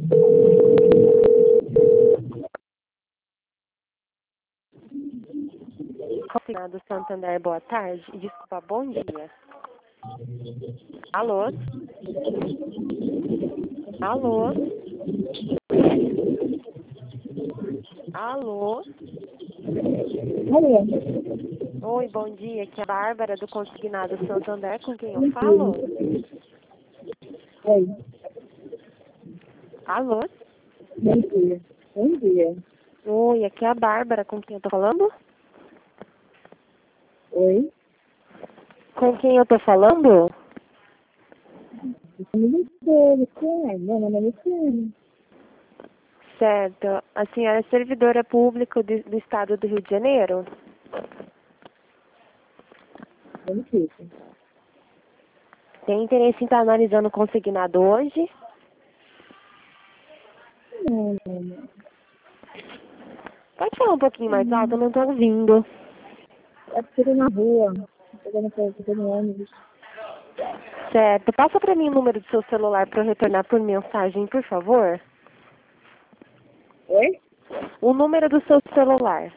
Consignado Santander, boa tarde. Desculpa, bom dia. Alô? Alô? Alô? Alô? Oi, bom dia. Aqui é a Bárbara do Consignado Santander. Com quem eu falo? Oi. Alô? Bom dia. Bom dia. Oi, aqui é a Bárbara. Com quem eu tô falando? Oi. Com quem eu tô falando? Meu nome é Luciane. Certo. A senhora é servidora pública do Estado do Rio de Janeiro? Benefício. Tem interesse em estar analisando o consignado hoje? Não. Pode falar um pouquinho mais alto? Eu não tô ouvindo. É porque eu tô na rua. Tô no ônibus. Certo. Passa pra mim o número do seu celular para eu retornar por mensagem, por favor. Oi? O número do seu celular.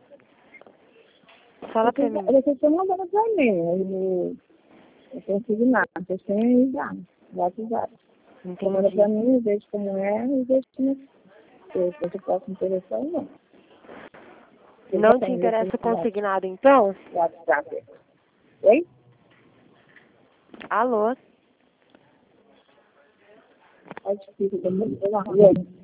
Fala pra mim. Vocês estão mandando pra mim. Eu consigo nada. Vocês têm já. WhatsApp. Você manda pra Entendi. mim, eu vejo como é e vejo como é. Se eu posso me interessar ou não. Eu já Não te tenho meu interessa o celular. consignado, então? WhatsApp. Oi? Alô? É difícil, eu tô muito na rua.